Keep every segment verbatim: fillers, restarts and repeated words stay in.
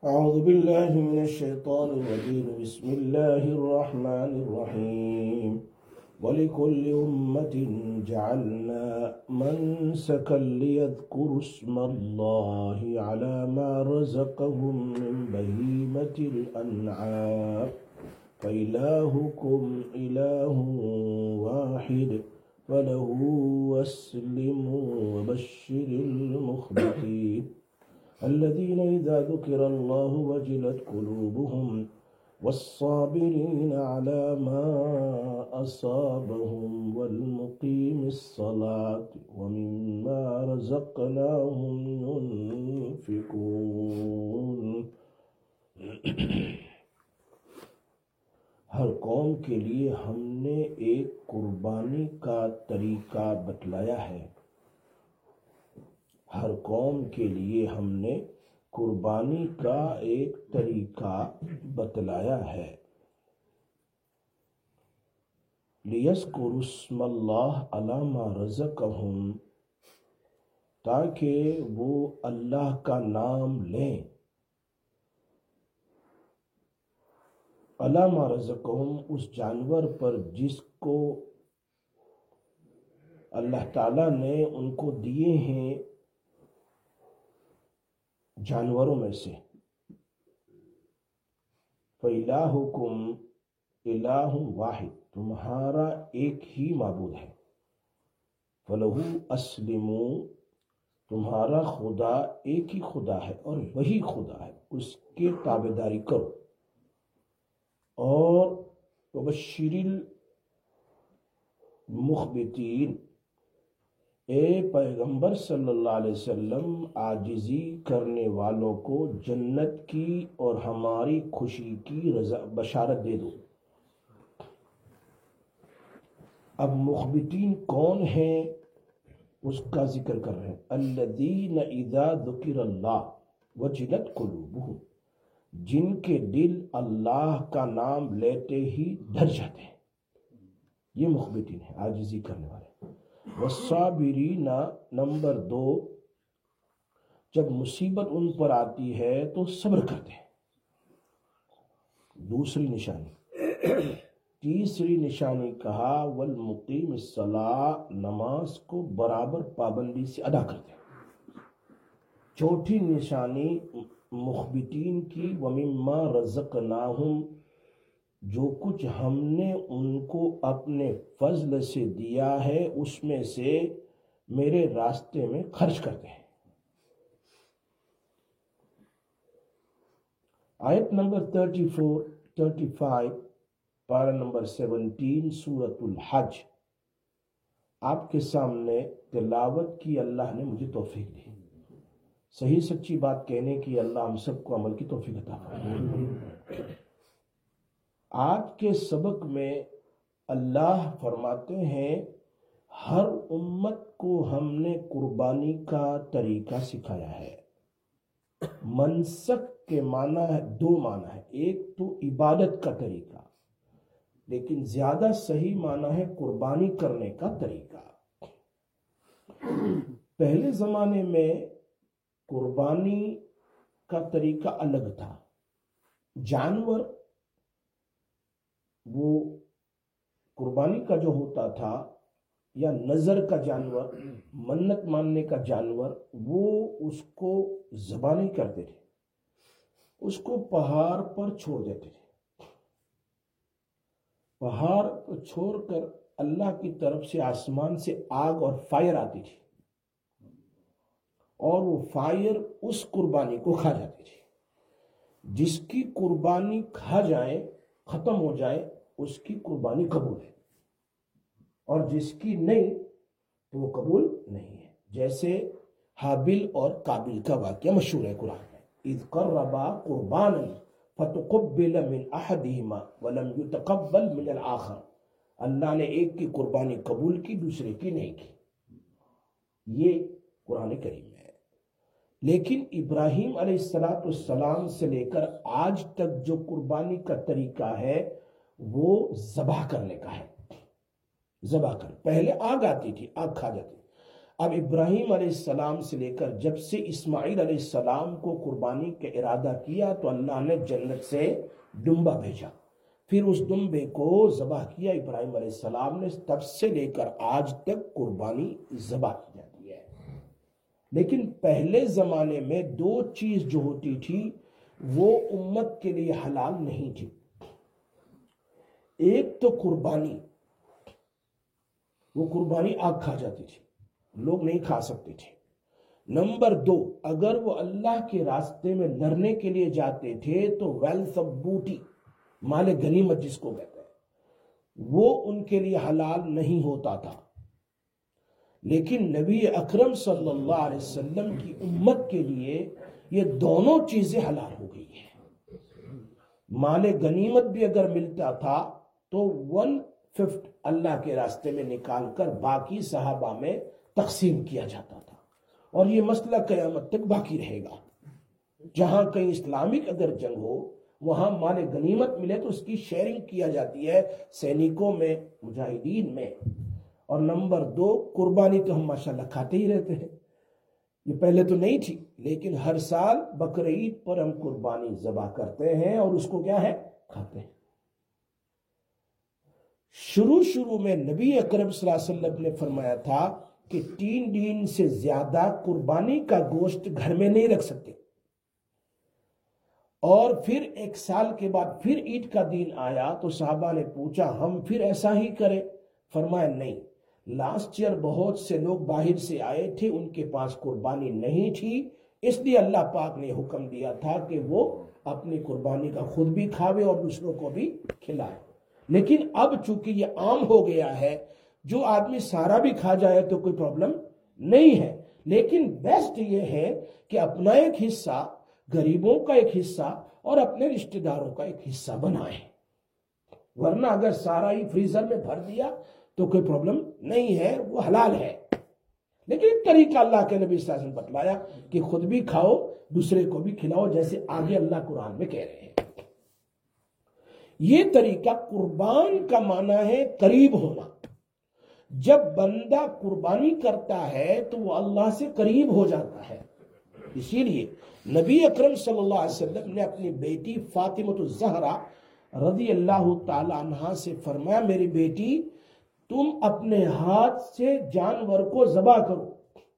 أعوذ بالله من الشيطان الرجيم بسم الله الرحمن الرحيم ولكل أمة جعلنا منسكا ليذكروا اسم الله على ما رزقهم من بهيمة الأنعام فإلهكم إله واحد فله أسلموا وبشر المخبتين الذين إذا ذكر الله وجلت قلوبهم والصابرين على ما أصابهم والمقيم الصلاة ومما رزقناهم ينفقون. ہر قوم کے لیے ہم نے ایک قربانی کا طریقہ بتلایا ہے. ہر قوم کے لیے ہم نے قربانی کا ایک طریقہ بتلایا ہے. لِيَذْكُرُوا اسْمَ اللَّهِ عَلَى مَا رَزَقَهُمْ، تاکہ وہ اللہ کا نام لیں عَلَى مَا رَزَقَهُمْ، اس جانور پر جس کو اللہ تعالیٰ نے ان کو دیے ہیں جانوروں میں سے. فَإِلَٰهُكُمْ إِلَٰهٌ وَاحِدٌ، تمہارا ایک ہی معبود ہے. فَلَهُ أَسْلِمُوا، تمہارا خدا ایک ہی خدا ہے اور وہی خدا ہے، اس کے تابعداری کرو. اور وَبَشِّرِ الْمُخْبِتِينَ، اے پیغمبر صلی اللہ علیہ وسلم عاجزی کرنے والوں کو جنت کی اور ہماری خوشی کی رضا بشارت دے دو. اب مخبتین کون ہیں اس کا ذکر کر رہے ہیں. الذین اذا ذکر اللہ وجلت قلوبہم، جن کے دل اللہ کا نام لیتے ہی ڈر جاتے ہیں. یہ مخبتین ہیں، عاجزی کرنے والے. والصابرین، نمبر دو، جب مصیبت ان پر آتی ہے تو صبر کرتے ہیں. دوسری نشانی. تیسری نشانی کہا والمقیم الصلاۃ، نماز کو برابر پابندی سے ادا کرتے ہیں. چوتھی نشانی مخبتین کی وَمِمَّا رَزَقْنَاهُمْ، جو کچھ ہم نے ان کو اپنے فضل سے دیا ہے اس میں سے میرے راستے میں خرچ کرتے ہیں. آیت نمبر چوتیس، پینتیس، پارہ نمبر سترہ سورۃ الحج آپ کے سامنے تلاوت کی اللہ نے مجھے توفیق دی. صحیح سچی بات کہنے کی اللہ ہم سب کو عمل کی توفیق عطا فرمائے. آج کے سبق میں اللہ فرماتے ہیں ہر امت کو ہم نے قربانی کا طریقہ سکھایا ہے. منسک کے معنی ہے، دو معنی ہے. ایک تو عبادت کا طریقہ، لیکن زیادہ صحیح معنی ہے قربانی کرنے کا طریقہ. پہلے زمانے میں قربانی کا طریقہ الگ تھا. جانور وہ قربانی کا جو ہوتا تھا یا نظر کا جانور، منت ماننے کا جانور، وہ اس کو ذبح نہیں کرتے تھے، اس کو پہاڑ پر چھوڑ دیتے تھے. پہاڑ کو چھوڑ کر اللہ کی طرف سے آسمان سے آگ اور فائر آتی تھی اور وہ فائر اس قربانی کو کھا جاتی تھی. جس کی قربانی کھا جائے، ختم ہو جائے، اس کی قربانی قبول ہے، اور جس کی نہیں تو وہ قبول نہیں ہے. جیسے حابل اور قابل کا واقعہ مشہور ہے قرآن میں. اذ قربا قربانا فتقبل من احدهما ولم يتقبل من الاخر، اللہ نے ایک کی قربانی قبول کی، دوسرے کی نہیں کی. یہ قرآن کریم میں ہے. لیکن ابراہیم علیہ السلام سے لے کر آج تک جو قربانی کا طریقہ ہے وہ ذبح کرنے کا ہے. ذبح کر، پہلے آگ آتی تھی، آگ کھا جاتی. اب ابراہیم علیہ السلام سے لے کر جب سے اسماعیل علیہ السلام کو قربانی کا ارادہ کیا تو اللہ نے جنت سے ڈمبا بھیجا، پھر اس ڈمبے کو ذبح کیا ابراہیم علیہ السلام نے، تب سے لے کر آج تک قربانی ذبح کی جاتی ہے۔ لیکن پہلے زمانے میں دو چیز جو ہوتی تھی وہ امت کے لیے حلال نہیں تھی، ایک تو قربانی، وہ قربانی آگ کھا جاتی تھی، لوگ نہیں کھا سکتے تھے۔ نمبر دو، اگر وہ اللہ کے راستے میں لڑنے کے لیے جاتے تھے تو ویلتھ آف بوٹی، مال غنیمت جس کو کہتے ہیں، وہ ان کے لیے حلال نہیں ہوتا تھا۔ لیکن نبی اکرم صلی اللہ علیہ وسلم کی امت کے لیے یہ دونوں چیزیں حلال ہو گئی ہیں۔ مال غنیمت بھی اگر ملتا تھا تو ون ففتھ اللہ کے راستے میں نکال کر باقی صحابہ میں تقسیم کیا جاتا تھا، اور یہ مسئلہ قیامت تک باقی رہے گا۔ جہاں کہیں اسلامک اگر جنگ ہو وہاں مال غنیمت ملے تو اس کی شیئرنگ کیا جاتی ہے سینیکوں میں، مجاہدین میں۔ اور نمبر دو، قربانی تو ہم ماشاءاللہ کھاتے ہی رہتے ہیں، یہ پہلے تو نہیں تھی، لیکن ہر سال بقرعید پر ہم قربانی ذبح کرتے ہیں اور اس کو کیا ہے، کھاتے ہیں۔ شروع شروع میں نبی اکرم صلی اللہ علیہ وسلم نے فرمایا تھا کہ تین دن سے زیادہ قربانی کا گوشت گھر میں نہیں رکھ سکتے، اور پھر ایک سال کے بعد پھر عید کا دن آیا تو صحابہ نے پوچھا ہم پھر ایسا ہی کریں؟ فرمایا نہیں، لاسٹ ایئر بہت سے لوگ باہر سے آئے تھے، ان کے پاس قربانی نہیں تھی، اس لیے اللہ پاک نے حکم دیا تھا کہ وہ اپنی قربانی کا خود بھی کھاوے اور دوسروں کو بھی کھلائے۔ لیکن اب چونکہ یہ عام ہو گیا ہے، جو آدمی سارا بھی کھا جائے تو کوئی پرابلم نہیں ہے، لیکن بیسٹ یہ ہے کہ اپنا ایک حصہ، غریبوں کا ایک حصہ اور اپنے رشتہ داروں کا ایک حصہ بنائیں، ورنہ اگر سارا ہی فریزر میں بھر دیا تو کوئی پرابلم نہیں ہے، وہ حلال ہے۔ لیکن ایک طریقہ اللہ کے نبی صلی اللہ علیہ وسلم بتلایا کہ خود بھی کھاؤ دوسرے کو بھی کھلاؤ، جیسے آگے اللہ قرآن میں کہہ رہے ہیں۔ یہ طریقہ قربان کا معنی ہے قریب ہونا۔ جب بندہ قربانی کرتا ہے تو وہ اللہ سے قریب ہو جاتا ہے۔ اسی لیے نبی اکرم صلی اللہ علیہ وسلم نے اپنی بیٹی فاطمہ الزہرا رضی اللہ تعالی عنہا سے فرمایا میری بیٹی تم اپنے ہاتھ سے جانور کو ذبح کرو۔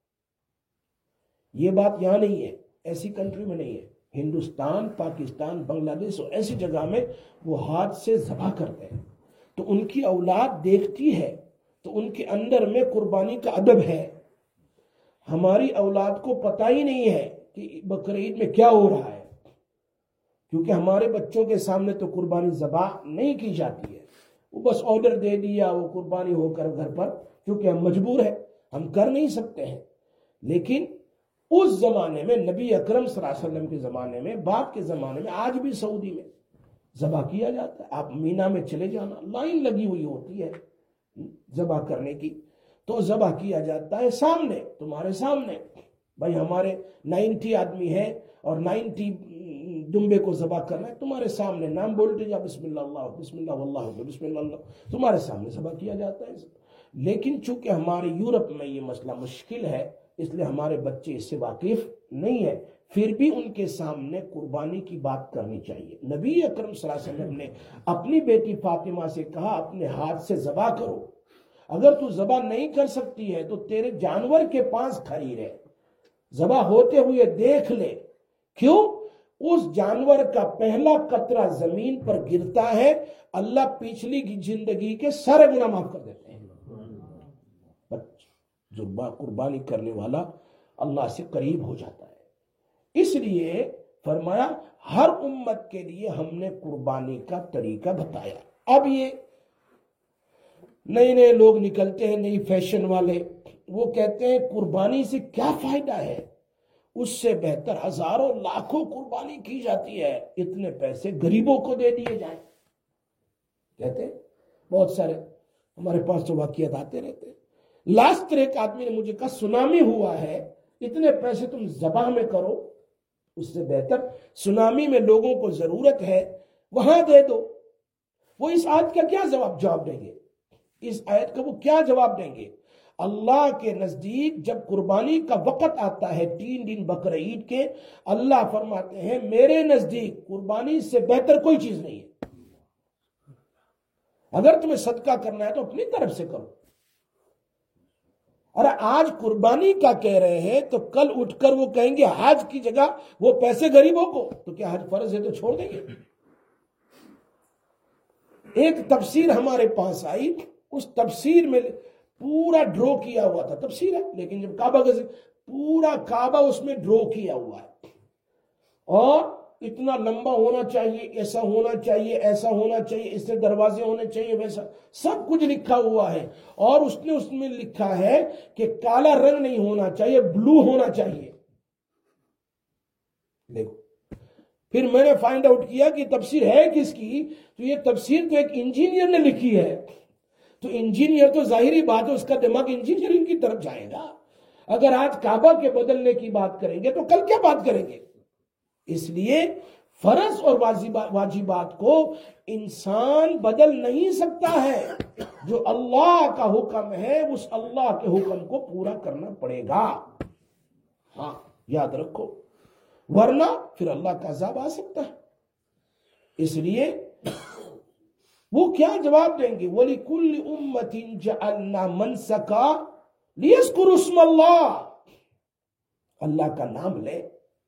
یہ بات یہاں نہیں ہے، ایسی کنٹری میں نہیں ہے، ہندوستان، پاکستان، بنگلہ دیش اور ایسی جگہ میں وہ ہاتھ سے ذبح کرتے ہیں، تو ان کی اولاد دیکھتی ہے تو ان کے اندر میں قربانی کا ادب ہے۔ ہماری اولاد کو پتہ ہی نہیں ہے کہ بقرعید میں کیا ہو رہا ہے، کیونکہ ہمارے بچوں کے سامنے تو قربانی ذبح نہیں کی جاتی ہے، وہ بس آرڈر دے دیا، وہ قربانی ہو کر گھر پر، کیونکہ ہم مجبور ہیں، ہم کر نہیں سکتے ہیں۔ لیکن اس زمانے میں نبی اکرم صلی اللہ علیہ وسلم کے زمانے میں، باپ کے زمانے میں، آج بھی سعودی میں ذبح کیا جاتا ہے۔ آپ مینا میں چلے جانا، لائن لگی ہوئی ہوتی ہے ذبح کرنے کی، تو ذبح کیا جاتا ہے سامنے، تمہارے سامنے۔ بھائی ہمارے نائنٹی آدمی ہیں اور نائنٹی دمبے کو ذبح کرنا ہے، تمہارے سامنے نام بولتے جا، بسم اللہ اللہ بسم اللہ واللہ بسم اللہ اللہ، تمہارے سامنے ذبح کیا جاتا ہے۔ لیکن چونکہ ہمارے یورپ میں یہ مسئلہ مشکل ہے، اس لیے ہمارے بچے اس سے واقف نہیں ہیں، پھر بھی ان کے سامنے قربانی کی بات کرنی چاہیے۔ نبی اکرم صلی اللہ علیہ وسلم نے اپنی بیٹی فاطمہ سے کہا اپنے ہاتھ سے ذبح کرو، اگر تو ذبح نہیں کر سکتی ہے تو تیرے جانور کے پاس کھڑی رہے، ذبح ہوتے ہوئے دیکھ لے، کیوں؟ اس جانور کا پہلا قطرہ زمین پر گرتا ہے، اللہ پچھلی زندگی کے سارے گناہ معاف کر دیتے ہیں۔ جو قربانی کرنے والا اللہ سے قریب ہو جاتا ہے۔ اس لیے فرمایا ہر امت کے لیے ہم نے قربانی کا طریقہ بتایا۔ اب یہ نئے نئے لوگ نکلتے ہیں، نئی فیشن والے، وہ کہتے ہیں قربانی سے کیا فائدہ ہے، اس سے بہتر ہزاروں لاکھوں قربانی کی جاتی ہے، اتنے پیسے غریبوں کو دے دیے جائیں۔ کہتے ہیں بہت سارے ہمارے پاس تو واقعات آتے رہتے ہیں۔ لاسٹ ایک آدمی نے مجھے کہا سونامی ہوا ہے، اتنے پیسے تم ذبح میں کرو، اس سے بہتر سونامی میں لوگوں کو ضرورت ہے وہاں دے دو۔ وہ اس آیت کا کیا جواب جواب دیں گے؟ اس آیت کا وہ کیا جواب دیں گے؟ اللہ کے نزدیک جب قربانی کا وقت آتا ہے تین دن بقر عید کے، اللہ فرماتے ہیں میرے نزدیک قربانی سے بہتر کوئی چیز نہیں ہے۔ اگر تمہیں صدقہ کرنا ہے تو اپنی طرف سے کرو۔ اور آج قربانی کا کہہ رہے ہیں تو کل اٹھ کر وہ کہیں گے حج کی جگہ وہ پیسے غریبوں کو، تو کیا حج فرض ہے تو چھوڑ دیں گے؟ ایک تفسیر ہمارے پاس آئی، اس تفسیر میں پورا ڈرو کیا ہوا تھا، تفسیر ہے لیکن جب کعبہ کا پورا کعبہ اس میں ڈرو کیا ہوا ہے، اور اتنا لمبا ہونا چاہیے، ایسا ہونا چاہیے، ایسا ہونا چاہیے، اس سے دروازے ہونے چاہیے، ویسا سب کچھ لکھا ہوا ہے۔ اور اس نے اس میں لکھا ہے کہ کالا رنگ نہیں ہونا چاہیے، بلو ہونا چاہیے۔ دیکھو پھر میں نے فائنڈ آؤٹ کیا کہ تفسیر ہے کس کی، تو یہ تفسیر تو ایک انجینئر نے لکھی ہے۔ تو انجینئر تو ظاہری بات ہے اس کا دماغ انجینئرنگ کی طرف جائے گا۔ اگر آج کعبہ کے بدلنے کی بات کریں گے تو کل کیا بات کریں گے؟ اس لیے فرض اور واجبات کو انسان بدل نہیں سکتا ہے، جو اللہ کا حکم ہے اس اللہ کے حکم کو پورا کرنا پڑے گا۔ ہاں یاد رکھو، ورنہ پھر اللہ کا عذاب آ سکتا ہے۔ اس لیے وہ کیا جواب دیں گے؟ وَلِكُلِّ أُمَّةٍ جَعَلْنَا مَنْسَكًا لِيَذْكُرُوا اسْمَ اللَّهِ، اللہ کا نام لے۔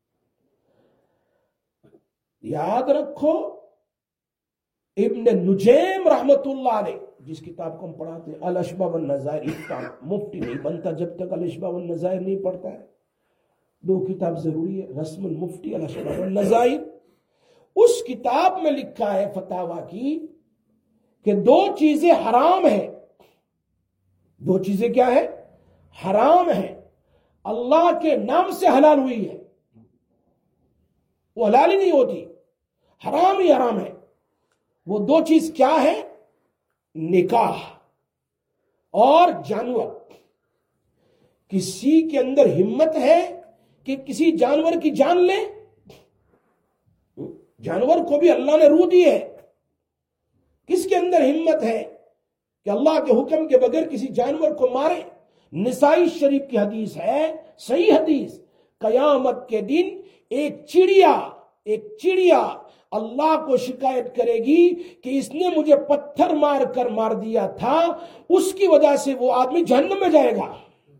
یاد رکھو ابن نجیم رحمت اللہ علیہ، جس کتاب کو ہم پڑھاتے ہیں الاشباح والنظائر، مفتی نہیں بنتا جب تک الاشباح والنظائر نہیں پڑھتا ہے۔ دو کتاب ضروری ہے، رسم المفتی، الاشباح والنظائر۔ اس کتاب میں لکھا ہے فتاوی کی کہ دو چیزیں حرام ہیں۔ دو چیزیں کیا ہیں؟ حرام ہیں، اللہ کے نام سے حلال ہوئی ہے، وہ حلال ہی نہیں ہوتی، حرام ہی حرام ہے۔ وہ دو چیز کیا ہے؟ نکاح اور جانور۔ کسی کے اندر ہمت ہے کہ کسی جانور کی جان لے؟ جانور کو بھی اللہ نے روح دی ہے۔ کس کے اندر ہمت ہے کہ اللہ کے حکم کے بغیر کسی جانور کو مارے؟ نسائی شریف کی حدیث ہے، صحیح حدیث، قیامت کے دن ایک چڑیا ایک چڑیا اللہ کو شکایت کرے گی کہ اس نے مجھے پتھر مار کر مار دیا تھا، اس کی وجہ سے وہ آدمی جہنم میں جائے گا۔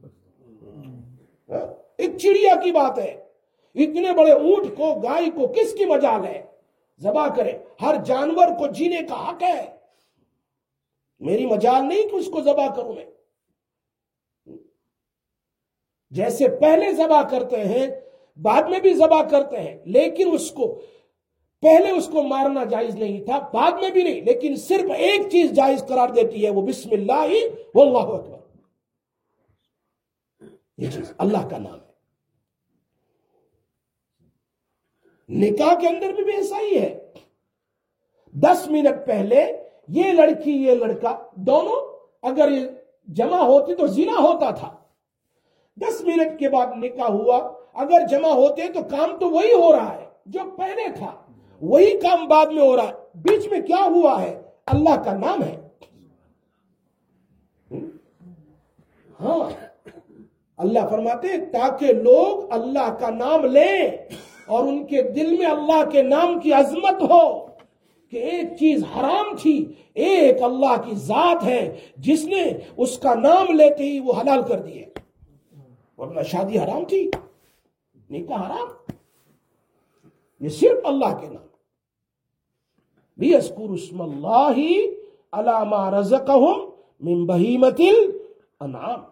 ایک چڑیا کی بات ہے، اتنے بڑے اونٹ کو، گائے کو کس کی مجال ہے ذبح کرے؟ ہر جانور کو جینے کا حق ہے، میری مجال نہیں کہ اس کو ذبح کروں میں۔ جیسے پہلے ذبح کرتے ہیں بعد میں بھی ذبح کرتے ہیں، لیکن اس کو پہلے اس کو مارنا جائز نہیں تھا، بعد میں بھی نہیں، لیکن صرف ایک چیز جائز قرار دیتی ہے، وہ بسم اللہ واللہ اکبر۔ یہ چیز اللہ کا نام ہے۔ نکاح کے اندر بھی ایسا ہی ہے۔ دس منٹ پہلے یہ لڑکی یہ لڑکا دونوں اگر جمع ہوتے تو زنا ہوتا تھا، دس منٹ کے بعد نکاح ہوا، اگر جمع ہوتے تو کام تو وہی ہو رہا ہے جو پہلے تھا، وہی کام بعد میں ہو رہا ہے، بیچ میں کیا ہوا ہے؟ اللہ کا نام ہے۔ ہاں اللہ فرماتے ہیں تاکہ لوگ اللہ کا نام لیں اور ان کے دل میں اللہ کے نام کی عظمت ہو کہ ایک چیز حرام تھی، ایک اللہ کی ذات ہے جس نے اس کا نام لیتے ہی وہ حلال کر دیے، ورنہ شادی حرام تھی، نکاح حرام، یہ صرف اللہ کے نام۔ لِيَذْكُرُوا اسْمَ اللَّهِ عَلَى مَا رَزَقَهُمْ مِنْ بَهِيمَةِ الْأَنْعَامِ۔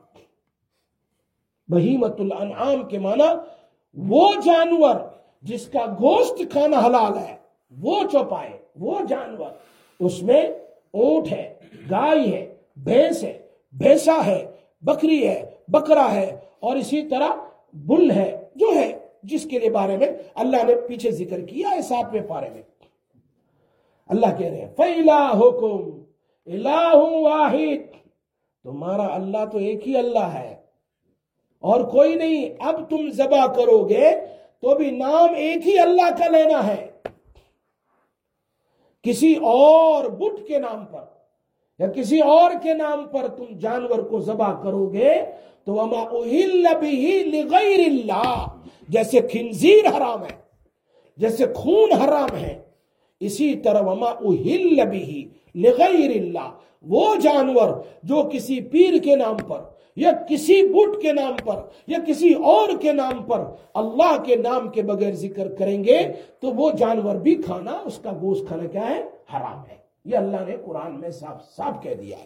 بہیمت الانعام کے معنی وہ جانور جس کا گوشت کھانا حلال ہے، وہ چوپائے، وہ جانور، اس میں اونٹ ہے، گائے ہے، بھینس ہے، بھینسا ہے، بکری ہے، بکرا ہے، اور اسی طرح بل ہے، جو ہے جس کے لیے بارے میں اللہ نے پیچھے ذکر کیا ہے ساتویں پارے میں۔ اللہ کہہ رہے ہیں فَإِلَٰهُكُمْ إِلَٰهٌ وَاحِدٌ، تمہارا اللہ تو ایک ہی اللہ ہے اور کوئی نہیں۔ اب تم ذبح کرو گے تو بھی نام ایک ہی اللہ کا لینا ہے، کسی اور بت کے نام پر یا کسی اور کے نام پر تم جانور کو ذبح کرو گے تو وما اہل بہ لغیر اللہ، جیسے خنزیر حرام ہے، جیسے خون حرام ہے، اسی طرح وما اہل بہ لغیر اللہ، وہ جانور جو کسی پیر کے نام پر یا کسی بت کے نام پر یا کسی اور کے نام پر اللہ کے نام کے بغیر ذکر کریں گے تو وہ جانور بھی کھانا، اس کا گوشت کھانا کیا ہے؟ حرام ہے۔ یہ اللہ نے قرآن میں صاف صاف کہہ دیا ہے۔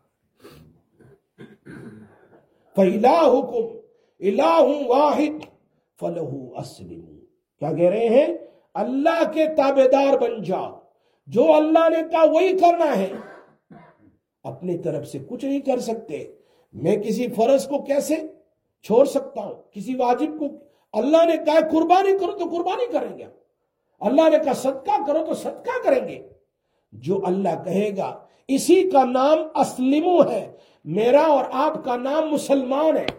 فَإِلَٰهُكُمْ إِلَٰهٌ وَاحِدٌ فَلَهُ أَسْلِمُوا، کیا کہہ رہے ہیں؟ اللہ کے تابعدار بن جاؤ، جو اللہ نے کہا وہی کرنا ہے، اپنی طرف سے کچھ نہیں کر سکتے۔ میں کسی فرض کو کیسے چھوڑ سکتا ہوں؟ کسی واجب کو اللہ نے کہا قربانی کرو تو قربانی کریں گے، اللہ نے کہا صدقہ کرو تو صدقہ کریں گے۔ جو اللہ کہے گا، اسی کا نام اسلمو ہے۔ میرا اور آپ کا نام مسلمان ہے۔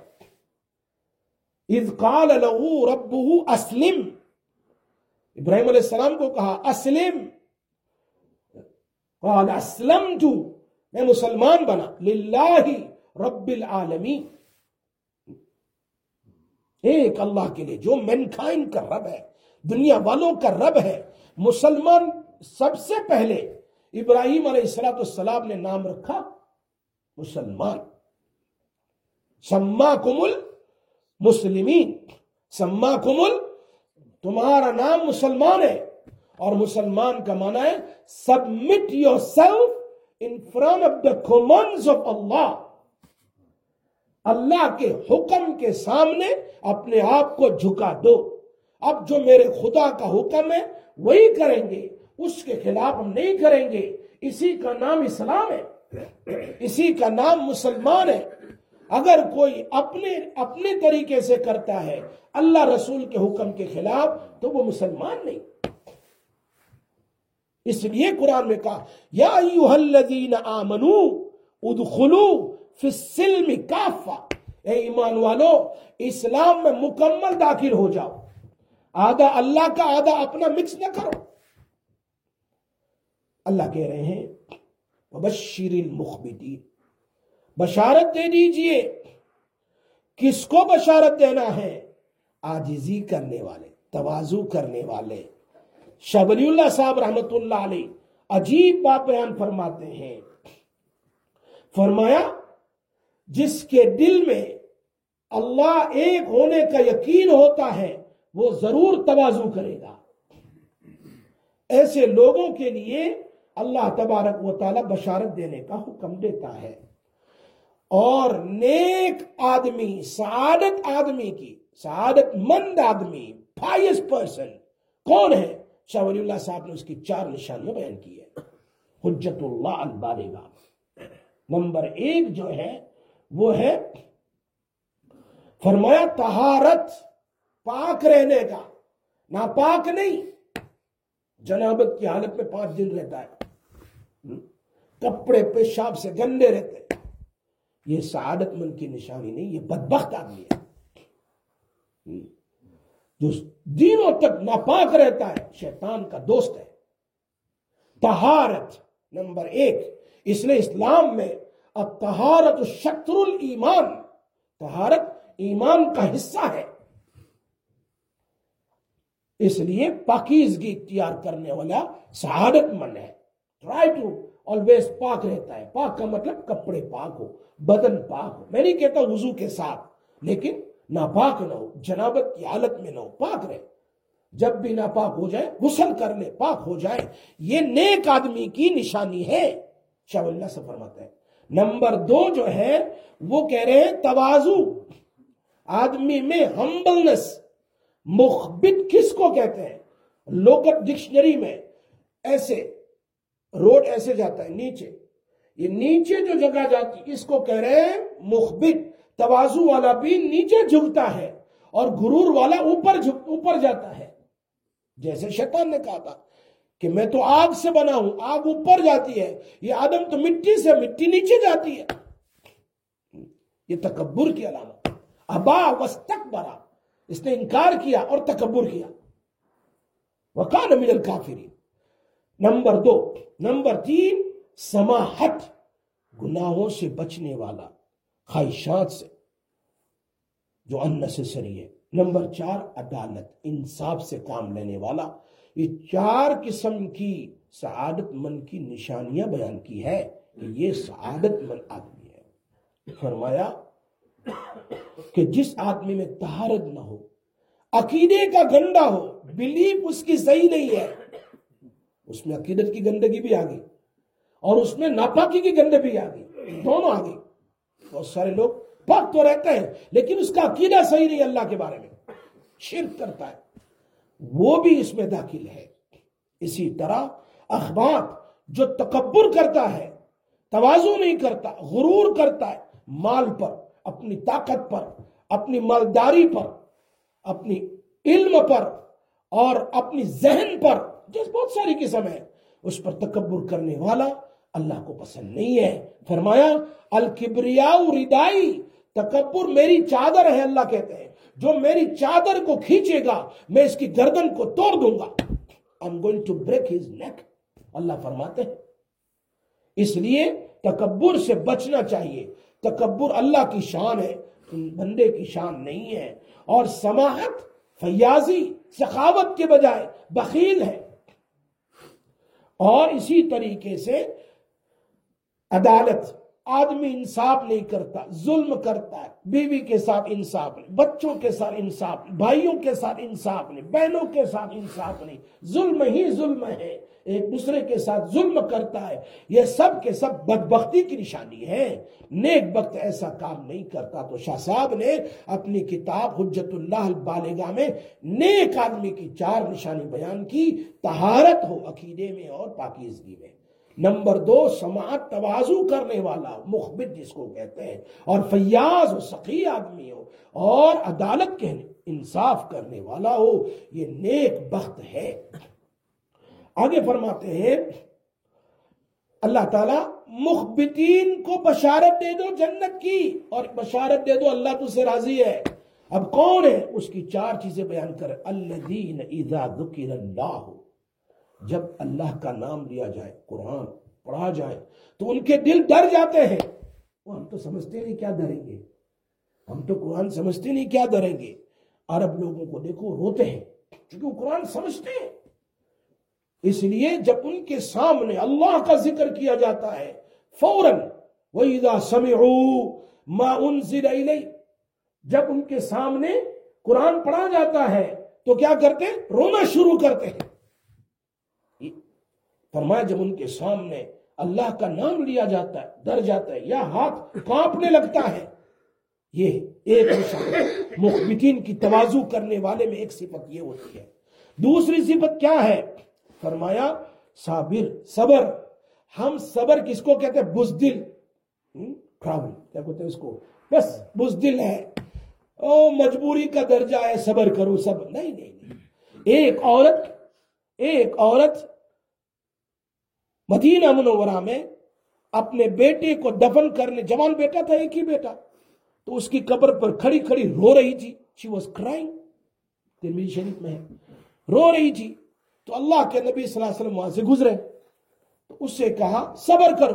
اذ قال له ربه اسلم، ابراہیم علیہ السلام کو کہا اسلم، قال اسلمت، میں مسلمان بنا، للہ رب العالمین، ایک اللہ کے لیے جو مینکائنڈ کا رب ہے، دنیا والوں کا رب ہے۔ مسلمان سب سے پہلے ابراہیم علیہ السلام نے نام رکھا مسلمان، سماکم المسلمین، سماکم ال، تمہارا نام مسلمان ہے، اور مسلمان کا معنی ہے submit yourself in front of the commands of Allah, Allah کے حکم کے سامنے اپنے آپ کو جھکا دو۔ اب جو میرے خدا کا حکم ہے وہی کریں گے، اس کے خلاف ہم نہیں کریں گے۔ اسی کا نام اسلام ہے، اسی کا نام مسلمان ہے۔ اگر کوئی اپنے اپنے طریقے سے کرتا ہے اللہ رسول کے حکم کے خلاف تو وہ مسلمان نہیں۔ اس لیے قرآن میں کہا یا ایھا الذین آمنوا ادخلوا فی السلم کافہ، اے ایمان والو اسلام میں مکمل داخل ہو جاؤ، آدھا اللہ کا آدھا اپنا مکس نہ کرو۔ اللہ کہہ رہے ہیں وبشر المخبتین، بشارت دے دیجئے۔ کس کو بشارت دینا ہے؟ عاجزی کرنے والے، تواضع کرنے والے۔ شاہ ولی اللہ صاحب رحمت اللہ علیہ عجیب بات بیان فرماتے ہیں، فرمایا جس کے دل میں اللہ ایک ہونے کا یقین ہوتا ہے وہ ضرور تواضع کرے گا۔ ایسے لوگوں کے لیے اللہ تبارک و تعالی بشارت دینے کا حکم دیتا ہے۔ اور نیک آدمی، سعادت آدمی کی، سعادت مند آدمی، پائس پرسن کون ہے؟ شاہ ولی اللہ صاحب نے اس کی چار نشانیاں بیان کی ہے۔ حجت اللہ البالغہ، نمبر ایک جو ہے وہ ہے فرمایا طہارت، پاک رہنے کا، ناپاک نہیں، جنابت کی حالت میں پانچ دن رہتا ہے، کپڑے پیشاب سے گندے رہتے ہیں، یہ سعادت مند کی نشانی نہیں، یہ بدبخت آدمی ہے۔ جو دنوں تک ناپاک رہتا ہے شیطان کا دوست ہے۔ طہارت نمبر ایک، اس لیے اسلام میں الطہارت شطر الایمان، طہارت ایمان کا حصہ ہے۔ اس لیے پاکیزگی اختیار کرنے والا سعادت مند ہے۔ ٹرائی ٹو آلویز پاک رہتا ہے۔ پاک کا مطلب کپڑے پاک ہو، بدن پاک ہو، میں نہیں کہتا وضو کے ساتھ، لیکن ناپاک نہ ہو، جنابت کی حالت میں نہ ہو، پاک رہے۔ جب بھی ناپاک ہو جائے غسل کر لے، پاک ہو جائے، یہ نیک آدمی کی نشانی ہے، شاہ ولی اللہ سے فرماتا ہے۔ نمبر دو جو ہے وہ کہہ رہے ہیں تواضع، آدمی میں ہمبلنس۔ مخبت کس کو کہتے ہیں؟ لوکل ڈکشنری میں ایسے روڈ ایسے جاتا ہے نیچے، یہ نیچے جو جگہ جاتی اس کو کہہ رہے ہیں مخبت۔ تواضع والا بھی نیچے جھکتا ہے اور غرور والا اوپر جھک اوپر جاتا ہے۔ جیسے شیطان نے کہا تھا کہ میں تو آگ سے بنا ہوں، آگ اوپر جاتی ہے، یہ آدم تو مٹی سے، مٹی نیچے جاتی ہے۔ یہ تکبر کی علامت۔ ابا واستکبر، اس نے انکار کیا اور تکبر کیا۔ وکان من الکافرین۔ نمبر دو، نمبر تین سماحت، گناہوں سے بچنے والا، خواہشات سے جو اننیسیسری ہے۔ نمبر چار، عدالت، انصاف سے کام لینے والا۔ یہ چار قسم کی سعادت مند کی نشانیاں بیان کی ہے کہ یہ سعادت مند آدمی ہے۔ فرمایا کہ جس آدمی میں طہارت نہ ہو، عقیدے کا گندا ہو، بلیف اس کی صحیح نہیں ہے، اس میں عقیدت کی گندگی بھی آ گئی اور اس میں ناپاکی کی گندگی بھی آ گئی، دونوں آ گئی۔ بہت سارے لوگ پاک تو رہتے ہیں لیکن اس کا عقیدہ صحیح نہیں اللہ کے بارے میں، شرک کرتا ہے، وہ بھی اس میں داخل ہے۔ اسی طرح اخبات، جو تکبر کرتا ہے، تواضع نہیں کرتا، غرور کرتا ہے، مال پر، اپنی طاقت پر، اپنی مالداری پر، اپنی علم پر اور اپنی ذہن پر، جس بہت ساری قسم ہے، اس پر تکبر کرنے والا اللہ کو پسند نہیں ہے۔ فرمایا الکبریاء ردائی، تکبر میری چادر ہے، اللہ کہتے ہیں جو میری چادر کو کھینچے گا میں اس کی گردن کو توڑ دوں گا، I'm going to break his neck، اللہ فرماتے ہیں۔ اس لیے تکبر سے بچنا چاہیے۔ تکبر اللہ کی شان ہے، بندے کی شان نہیں ہے۔ اور سماحت، فیاضی، سخاوت کے بجائے بخیل ہے۔ اور اسی طریقے سے عدالت، آدمی انصاف نہیں کرتا، ظلم کرتا ہے، بیوی کے ساتھ انصاف نہیں، بچوں کے ساتھ انصاف نہیں، بھائیوں کے ساتھ انصاف نہیں، بہنوں کے ساتھ انصاف نہیں، ظلم ہی ظلم ہے، ایک دوسرے کے ساتھ ظلم کرتا ہے۔ یہ سب کے سب بدبختی کی نشانی ہے۔ نیک بخت ایسا کام نہیں کرتا۔ تو شاہ صاحب نے اپنی کتاب حجت اللہ البالغہ میں نیک آدمی کی چار نشانی بیان کی، طہارت ہو عقیدے میں اور پاکیزگی میں۔ نمبر دو، سماعت، تواضع کرنے والا، مخبت جس کو کہتے ہیں، اور فیاض و سخی آدمی ہو، اور عدالت کے انصاف کرنے والا ہو، یہ نیک بخت ہے۔ آگے فرماتے ہیں اللہ تعالیٰ مخبتین کو بشارت دے دو جنت کی، اور بشارت دے دو اللہ تجھ سے راضی ہے۔ اب کون ہے؟ اس کی چار چیزیں بیان کر، الذین اذا ذکر اللہ، جب اللہ کا نام لیا جائے، قرآن پڑھا جائے تو ان کے دل ڈر جاتے ہیں۔ وہ ہم تو سمجھتے نہیں کیا ڈریں گے، ہم تو قرآن سمجھتے نہیں کیا ڈریں گے۔ عرب لوگوں کو دیکھو روتے ہیں کیونکہ وہ قرآن سمجھتے ہیں۔ اس لیے جب ان کے سامنے اللہ کا ذکر کیا جاتا ہے فوراً وَإِذَا سَمِعُوا مَا أُنزِلَ إِلَيْهِ، جب ان کے سامنے قرآن پڑھا جاتا ہے تو کیا کرتے ہیں؟ رونا شروع کرتے ہیں۔ فرمایا جب ان کے سامنے اللہ کا نام لیا جاتا ہے ڈر جاتا ہے یا ہاتھ کانپنے لگتا ہے۔ یہ ایک نشان مخبتین کی تواضع کرنے والے میں ایک صفت یہ ہوتی ہے۔ دوسری صفت کیا ہے؟ فرمایا صابر، صبر۔ ہم صبر کس کو کہتے ہیں؟ بزدل، ٹراول کیا کہتے ہیں اس کو؟ بس بزدل ہے، او مجبوری کا درجہ ہے، صبر کرو صبر، نہیں نہیں نہیں۔ ایک عورت ایک عورت مدینہ منورہ میں اپنے بیٹے کو دفن کرنے، جوان بیٹا تھا، ایک ہی بیٹا، تو اس کی قبر پر کھڑی کھڑی رو رہی تھی۔ she was crying، ترمذی شریف میں ہے، رو رہی تھی۔ تو اللہ کے نبی صلی اللہ علیہ وسلم وہاں سے گزرے تو اس سے کہا صبر کرو۔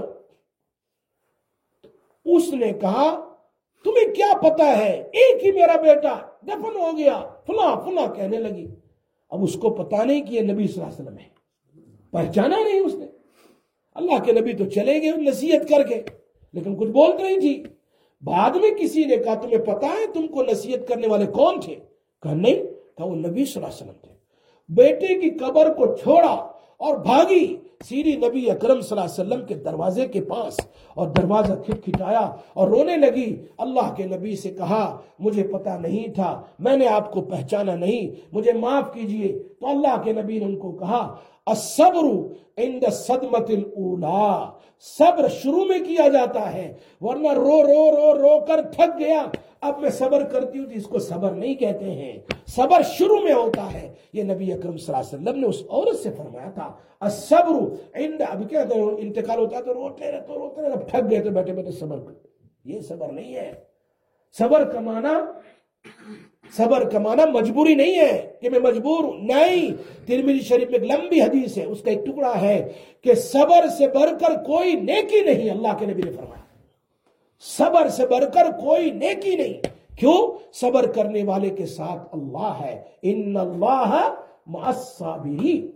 اس نے کہا تمہیں کیا پتا ہے، ایک ہی میرا بیٹا دفن ہو گیا، فلاں فلاں کہنے لگی۔ اب اس کو پتا نہیں کہ یہ نبی صلی اللہ علیہ وسلم ہے، پہچانا نہیں اس نے۔ اللہ کے نبی تو چلے گئے نصیحت کر کے، لیکن کچھ بولتے نہیں تھی۔ بعد میں کسی نے کہا تمہیں پتا ہے تم کو نصیحت کرنے والے کون تھے؟ کہا نہیں، کہا وہ نبی صلی اللہ علیہ وسلم تھے۔ بیٹے کی قبر کو چھوڑا اور بھاگی سیدھی نبی اکرم صلی اللہ علیہ وسلم کے دروازے کے پاس، اور دروازہ کھٹکھٹایا اور رونے لگی۔ اللہ کے نبی سے کہا مجھے پتا نہیں تھا، میں نے آپ کو پہچانا نہیں، مجھے معاف کیجئے۔ تو اللہ کے نبی نے ان کو کہا الصبر عند الصدمۃ الاولی، صبر شروع میں کیا جاتا ہے، ورنہ رو رو رو رو کر تھک گیا اب میں صبر کرتی ہوں تو اس کو صبر نہیں کہتے ہیں، صبر شروع میں ہوتا ہے۔ یہ نبی اکرم صلی اللہ علیہ وسلم نے اس عورت سے فرمایا تھا الصبر عند، اب کیا انتقال ہوتا ہے تو روتے رہے تو روتے رہے، اب تھک گئے تو بیٹھے بیٹھے صبر کرتے، یہ صبر نہیں ہے۔ صبر کا معنی صبر کا معنی مجبوری نہیں ہے کہ میں مجبور ہوں، نہیں۔ ترمذی شریف میں ایک لمبی حدیث ہے، اس کا ایک ٹکڑا ہے کہ صبر سے بڑھ کر کوئی نیکی نہیں، اللہ کے نبی نے فرمایا صبر سے بڑھ کر کوئی نیکی نہیں۔ کیوں؟ صبر کرنے والے کے ساتھ اللہ ہے، ان اللہ مع الصابرین،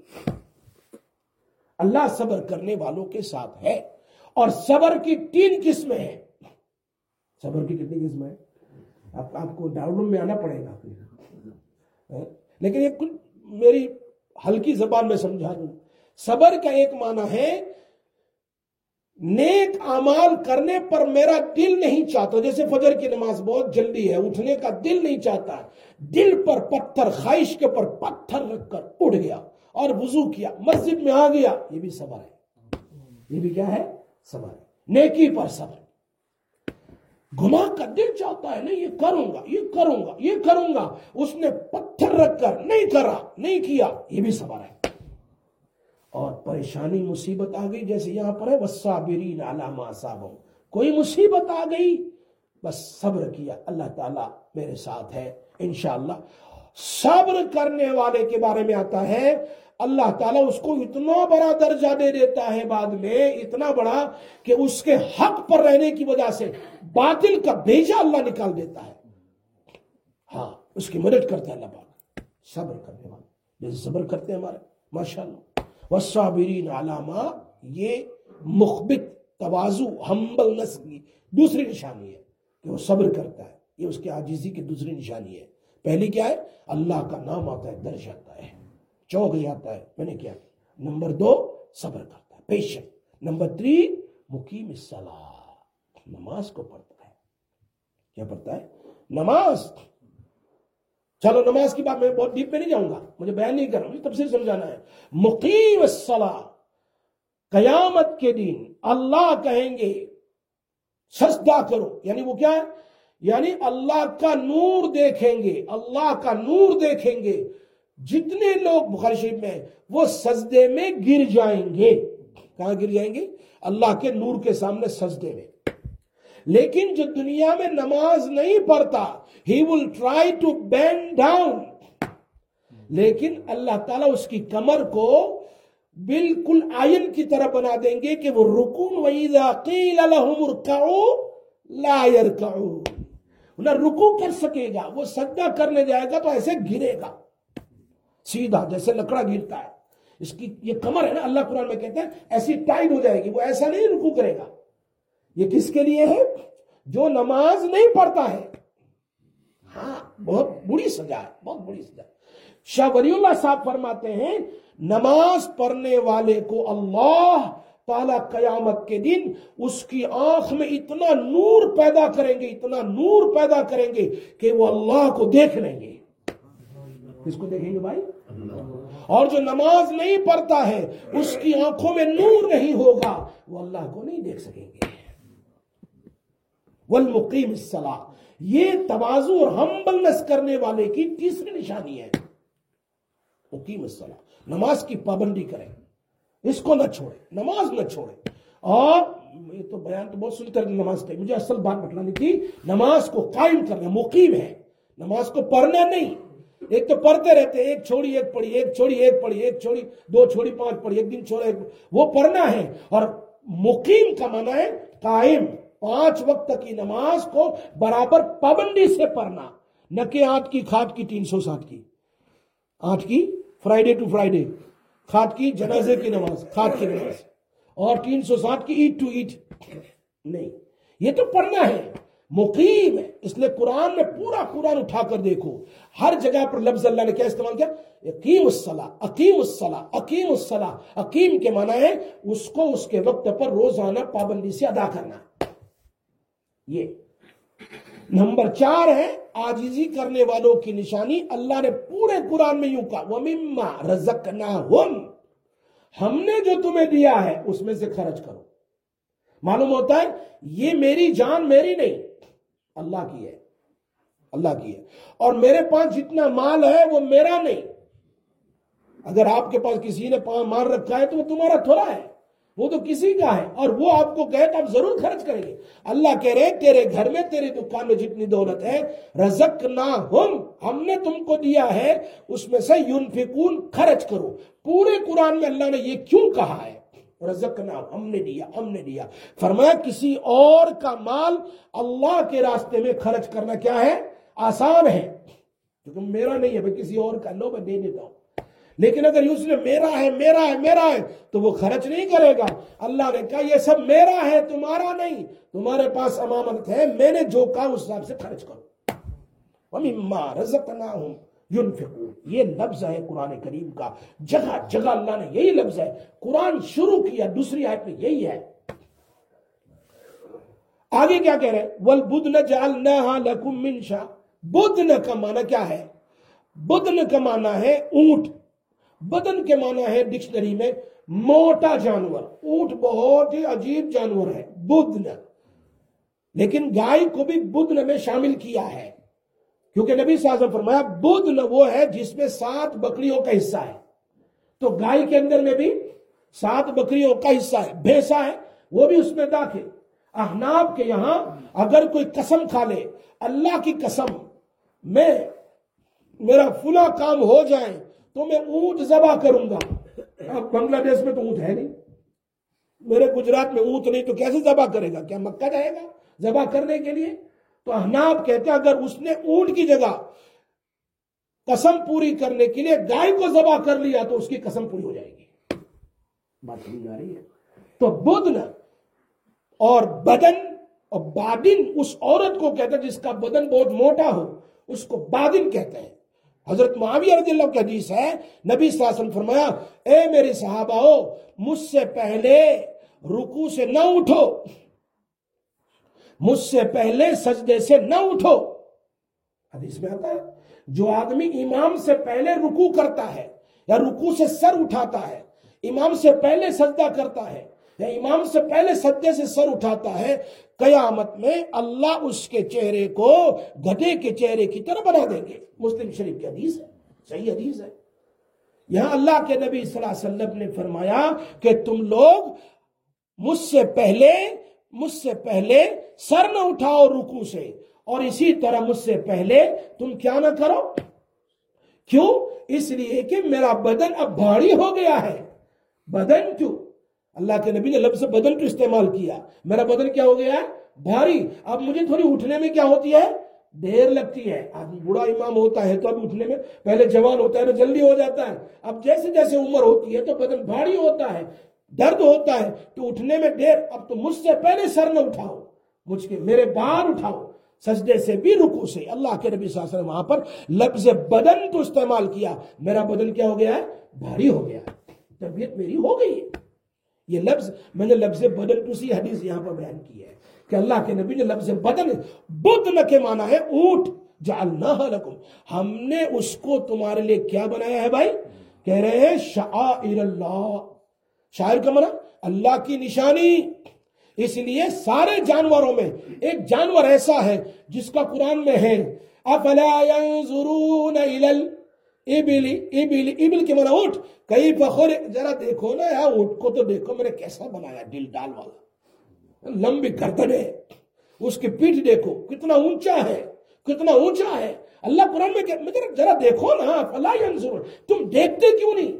اللہ صبر کرنے والوں کے ساتھ ہے۔ اور صبر کی تین قسمیں ہیں۔ صبر کی کتنی قسمیں ہیں؟ آپ آپ کو ڈاؤن روم میں آنا پڑے گا، لیکن یہ کچھ میری ہلکی زبان میں سمجھا دوں۔ صبر کا ایک معنی ہے نیک اعمال کرنے پر میرا دل نہیں چاہتا، جیسے فجر کی نماز بہت جلدی ہے، اٹھنے کا دل نہیں چاہتا، دل پر پتھر، خواہش کے پر پتھر رکھ کر اٹھ گیا اور وضو کیا، مسجد میں آ گیا، یہ بھی صبر ہے۔ یہ بھی کیا ہے؟ صبر ہے۔ نیکی پر صبر۔ گناہ کا دل چاہتا ہے، نہیں یہ کروں گا، یہ کروں گا، یہ کروں گا، اس نے پتھر رکھ کر نہیں کرا، نہیں کیا، یہ بھی صبر ہے۔ اور پریشانی، مصیبت آ گئی، جیسے یہاں پر ہے والصابرین علی ما اصابہم، کوئی مصیبت آ گئی بس صبر کیا، اللہ تعالیٰ میرے ساتھ ہے انشاءاللہ۔ صبر کرنے والے کے بارے میں آتا ہے اللہ تعالیٰ اس کو اتنا بڑا درجہ دے دیتا ہے بعد میں، اتنا بڑا کہ اس کے حق پر رہنے کی وجہ سے باطل کا بیجا اللہ نکال دیتا ہے۔ ہاں، اس کی مدد کرتا ہے اللہ پاک، صبر کرنے والے جیسے صبر کرتے ہیں ہمارے، ماشاءاللہ۔ والصابرین علی ما، یہ مخبت، تواضع، ہمبلنس کی دوسری نشانی ہے کہ وہ صبر کرتا ہے، یہ اس کی عاجزی کی دوسری نشانی ہے۔ پہلی کیا ہے؟ اللہ کا نام آتا ہے، درج آتا ہے، چوک جاتا ہے، میں نے کیا۔ نمبر دو، صبر کرتا ہے، پیشنٹ۔ نمبر تھری، مقیم الصلاۃ، نماز کو پڑھتا ہے۔ کیا پڑھتا ہے؟ نماز۔ چلو نماز کی بات میں بہت ڈیپ میں نہیں جاؤں گا، مجھے بیان نہیں کرنا، مجھے تفصیل سمجھانا ہے۔ مقیم الصلاۃ، قیامت کے دن اللہ کہیں گے سجدہ کرو، یعنی وہ کیا ہے؟ یعنی اللہ کا نور دیکھیں گے، اللہ کا نور دیکھیں گے، جتنے لوگ بخاری شریف میں وہ سجدے میں گر جائیں گے۔ کہاں گر جائیں گے؟ اللہ کے نور کے سامنے سجدے میں۔ لیکن جو دنیا میں نماز نہیں پڑھتا، he will try to bend down، لیکن اللہ تعالیٰ اس کی کمر کو بالکل آئن کی طرح بنا دیں گے کہ وہ رکون، وَإِذَا قِيلَ لَهُمُ ارْكَعُوا لَا يَرْكَعُونَ، نہ رکوع کر سکے گا، وہ سجدہ کرنے جائے گا تو ایسے گرے گا سیدھا، جیسے لکڑا گرتا ہے۔ اس کی یہ کمر ہے نا، اللہ قرآن میں کہتے ہیں ایسی ٹائٹ ہو جائے گی، وہ ایسا نہیں رکوع کرے گا۔ یہ کس کے لیے ہے؟ جو نماز نہیں پڑھتا ہے۔ ہاں، بہت بری سزا ہے، بہت بری سزا۔ شاہ ولی اللہ صاحب فرماتے ہیں نماز پڑھنے والے کو اللہ تعالیٰ قیامت کے دن اس کی آنکھ میں اتنا نور پیدا کریں گے، اتنا نور پیدا کریں گے کہ وہ اللہ کو دیکھ لیں گے۔ کس کو دیکھیں گے بھائی؟ اور جو نماز نہیں پڑھتا ہے اس کی آنکھوں میں نور نہیں ہوگا، وہ اللہ کو نہیں دیکھ سکیں گے۔ والمقیم الصلاۃ، یہ تواضع اور ہمبلنس کرنے والے کی تیسری نشانی ہے۔ مقیم الصلاۃ، نماز کی پابندی کریں، اس کو نہ چھوڑے، نماز نہ چھوڑے۔ اور یہ تو بیان تو بہت سنتے ہیں نماز کا، مجھے اصل بات بتلانی تھی، نماز کو قائم کرنا، مقیم ہے، نماز کو پڑھنا نہیں۔ ایک تو پڑھتے رہتے، ایک چھوڑی ایک پڑھی، ایک چھوڑی ایک پڑھی، ایک چھوڑی دو چھوڑی پانچ پڑھی، ایک دن چھوڑا ایک، وہ پڑھنا ہے۔ اور مقیم کا معنی ہے قائم، پانچ وقت کی نماز کو برابر پابندی سے پڑھنا، نہ کہ آٹھ کی کھاٹ کی تین سو ساٹھ کی، آٹھ کی فرائیڈے ٹو فرائیڈے، کھاٹ کی جنازے کی نماز، کھاٹ کی نماز، اور تین سو ساٹھ کی عید ٹو عید نہیں، یہ تو پڑھنا ہے، مقیم ہے۔ اس لیے قرآن میں پورا قرآن اٹھا کر دیکھو، ہر جگہ پر لفظ اللہ نے کیا استعمال کیا؟ اقیم الصلاۃ، اقیم الصلاۃ، اقیم الصلاۃ۔ اقیم کے معنی ہے اس کو اس کے وقت پر روزانہ پابندی سے ادا کرنا۔ یہ نمبر چار ہے عاجزی کرنے والوں کی نشانی۔ اللہ نے پورے قرآن میں یوں کہا وَمِمَّا رَزَقْنَاهُمْ، ہم نے جو تمہیں دیا ہے اس میں سے خرچ کرو۔ معلوم ہوتا ہے یہ میری جان میری نہیں، اللہ کی ہے، اللہ کی ہے، اور میرے پاس جتنا مال ہے وہ میرا نہیں۔ اگر آپ کے پاس کسی نے مال رکھا ہے تو وہ تمہارا تھوڑا ہے، وہ تو کسی کا ہے، اور وہ آپ کو کہے تو آپ ضرور خرچ کریں گے۔ اللہ کہہ رہے تیرے گھر میں، تیری دکان میں جتنی دولت ہے، رزقناہم، ہم نے تم کو دیا ہے، اس میں سے ینفقون، خرچ کرو۔ پورے قرآن میں اللہ نے یہ کیوں کہا ہے؟ رزقنا، ہم نے دیا، ہم نے دیا۔ فرمایا کسی اور کا مال اللہ کے راستے میں خرچ کرنا کیا ہے؟ آسان ہے، کیونکہ میرا نہیں ہے، میں کسی اور کا، لو میں دے دیتا ہوں۔ لیکن اگر اس نے میرا ہے میرا ہے میرا ہے تو وہ خرچ نہیں کرے گا۔ اللہ نے کہا یہ سب میرا ہے، تمہارا نہیں، تمہارے پاس امانت ہے، میں نے جو کہا اس حساب سے خرچ کرو۔ وَمِمَّا رَزَقْنَاهُمْ يُنْفِقُونَ، یہ لفظ ہے قرآن کریم کا، جگہ جگہ اللہ نے یہی لفظ ہے۔ قرآن شروع کیا دوسری آیت میں یہی ہے۔ آگے کیا کہہ رہے ہیں؟ وَالْبُدْنَ جَعَلْنَاهَا لَكُمْ مِنْ شَاءٍ، بدن کا معنی کیا ہے؟ بدن کا معنی ہے اونٹ۔ بدن کے معنی ہے ڈکشنری میں موٹا جانور۔ اونٹ بہت ہی عجیب جانور ہے، بدن، لیکن گائے کو بھی بدن میں شامل کیا ہے، کیونکہ نبی صلی اللہ علیہ وسلم فرمایا بدن وہ ہے جس میں سات بکریوں کا حصہ ہے، تو گائے کے اندر میں بھی سات بکریوں کا حصہ ہے، بھینسا ہے وہ بھی اس میں داخل۔ احناف کے یہاں اگر کوئی قسم کھا لے، اللہ کی قسم میں میرا فلاں کام ہو جائے تو میں اونٹ ذبح کروں گا۔ اب بنگلہ دیش میں تو اونٹ ہے نہیں، میرے گجرات میں اونٹ نہیں، تو کیسے ذبح کرے گا؟ کیا مکہ جائے گا ذبح کرنے کے لیے؟ تو احناف کہتے ہیں اگر اس نے اونٹ کی جگہ قسم پوری کرنے کے لیے گائے کو ذبح کر لیا تو اس کی قسم پوری ہو جائے گی۔ بات سمجھ آ رہی ہے؟ تو بدن اور بدن اور بادن اس عورت کو کہتے ہیں جس کا بدن بہت موٹا ہو، اس کو بادن کہتے ہیں۔ حضرت معاویہ رضی اللہ کی حدیث ہے، نبی صلی اللہ علیہ وسلم فرمایا اے میرے صحابہ، مجھ سے پہلے رکوع سے نہ اٹھو، مجھ سے پہلے سجدے سے نہ اٹھو۔ حدیث میں آتا ہے جو آدمی امام سے پہلے رکوع کرتا ہے یا رکوع سے سر اٹھاتا ہے، امام سے پہلے سجدہ کرتا ہے یا امام سے پہلے سجدے سے سر اٹھاتا ہے، قیامت میں اللہ اس کے چہرے کو گدھے کے چہرے کی طرح بنا دیں گے۔ مسلم شریف کی حدیث ہے، صحیح حدیث ہے۔ یہاں اللہ کے نبی صلی اللہ علیہ وسلم نے فرمایا کہ تم لوگ مجھ سے پہلے مجھ سے پہلے سر نہ اٹھاؤ رکوع سے، اور اسی طرح مجھ سے پہلے تم کیا نہ کرو۔ کیوں؟ اس لیے کہ میرا بدن اب بھاری ہو گیا ہے۔ بدن کیوں؟ اللہ کے نبی نے لفظ بدن کیوں استعمال کیا؟ میرا بدن کیا ہو گیا ہے؟ بھاری۔ اب مجھے تھوڑی اٹھنے میں کیا ہوتی ہے؟ دیر لگتی ہے۔ آدمی بوڑھا امام ہوتا ہے تو اب اٹھنے میں، پہلے جوان ہوتا ہے تو جلدی ہو جاتا ہے، اب جیسے جیسے عمر ہوتی ہے تو بدن بھاری ہوتا ہے، درد ہوتا ہے، تو اٹھنے میں دیر۔ اب تو مجھ سے پہلے سر نہ اٹھاؤ، مجھ کے میرے باہر اٹھاؤ، سجدے سے بھی رکوع سے۔ اللہ کے نبی صلی اللہ علیہ وسلم وہاں پر لفظ بدن تو استعمال کیا، میرا بدن کیا ہو گیا ہے؟ بھاری ہو گیا ہے، طبیعت میری ہو گئی ہے۔ یہ لفظ میں نے لفظ بدن تو سی حدیث یہاں پر بیان کی ہے کہ اللہ کے نبی نے لفظ بدن، بدن کے معنی ہے اونٹ، جعلناہ لکم، ہم نے اس کو تمہارے لیے کیا بنایا ہے بھائی؟ کہہ رہے ہیں شعائر اللہ، شاعر کا معنی اللہ کی نشانی۔ اس لیے سارے جانوروں میں ایک جانور ایسا ہے جس کا قرآن میں ہے افلا ينظرون الى الابل، ابل ابل کے معنی اونٹ، کئی فخر، ذرا دیکھو نا یار اونٹ کو تو دیکھو میں نے کیسا بنایا، دل ڈال والا، لمبی گردن ہے، اس کی پیٹھ دیکھو کتنا اونچا ہے، کتنا اونچا ہے۔ اللہ قرآن میں کہ ذرا دیکھو نا، فلا ينظرون، تم دیکھتے کیوں نہیں؟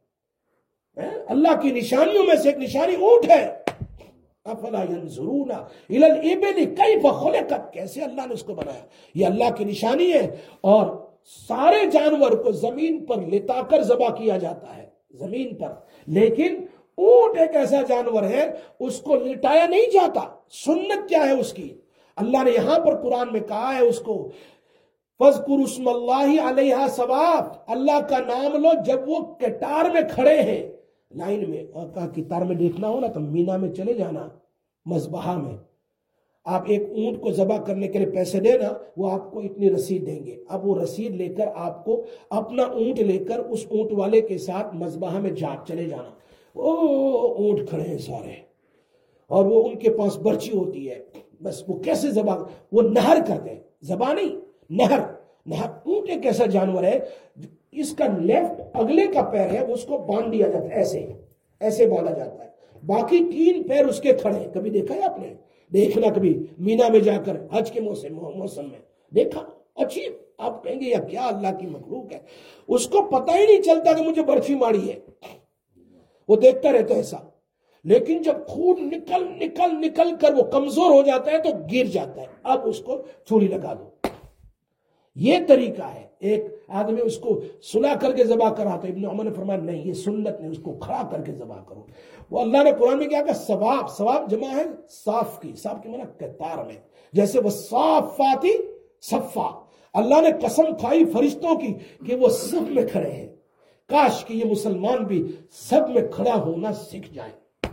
اللہ کی نشانیوں میں سے ایک نشانی اونٹ ہے۔ افلا ينظرون الى الابل كيف خلقت، کیسے اللہ نے اس کو بنایا، یہ اللہ کی نشانی ہے۔ اور سارے جانور کو زمین پر لٹا کر ذبح کیا جاتا ہے، زمین پر، لیکن اونٹ ایک ایسا جانور ہے اس کو لٹایا نہیں جاتا۔ سنت کیا ہے اس کی؟ اللہ نے یہاں پر قرآن میں کہا ہے اس کو فَاذْكُرُوا اسْمَ اللَّهِ عَلَيْهَا صَوَافَ، اللہ کا نام لو جب وہ کٹار میں کھڑے ہیں، لائن میں، اور کہا کتار میں دیکھنا ہو نا تو مینا میں چلے جانا، مذبحہ میں، آپ ایک اونٹ کو ذبح کرنے کے لیے پیسے دینا، وہ آپ کو اتنی رسید دیں گے۔ اب وہ رسید لے کر آپ کو اپنا اونٹ لے کر اس اونٹ والے کے ساتھ مذبحہ میں جا چلے جانا۔ وہ اونٹ کھڑے ہیں سارے، اور وہ ان کے پاس برچی ہوتی ہے، بس وہ کیسے ذبح، وہ نہر کرتے ہیں، ذبح نہیں، نہر۔ نہر اونٹ ایک ایسا جانور ہے، اس کا لیفٹ اگلے کا پیر ہے، اس کو باندھ دیا جاتا ہے، ایسے ایسے باندھا جاتا ہے، باقی تین پیر اس کے کھڑے ہیں. کبھی دیکھا ہے آپ نے؟ دیکھنا کبھی مینا میں جا کر حج کے موسم موسم میں دیکھا. اچھی آپ کہیں گے یا کیا اللہ کی مخلوق ہے. اس کو پتہ ہی نہیں چلتا کہ مجھے برچھی ماری ہے، وہ دیکھتا رہتا ہے ایسا. لیکن جب خون نکل نکل نکل کر وہ کمزور ہو جاتا ہے تو گر جاتا ہے، اب اس کو چھری لگا دو. یہ طریقہ ہے. ایک آدمی اس کو سلا کر کے ذبح کرا تو ابن عمر نے فرمایا نہیں یہ سنت نہیں، اس کو کھڑا کر کے ذبح کرو. وہ اللہ نے قرآن میں کیا کہا؟ ثواب. ثواب جمع ہے صاف کی. صاف کی معنی قطار میں، جیسے وہ صافاتی صفا. اللہ نے قسم کھائی فرشتوں کی کہ وہ سب میں کھڑے ہیں. کاش کہ یہ مسلمان بھی سب میں کھڑا ہونا سیکھ جائیں.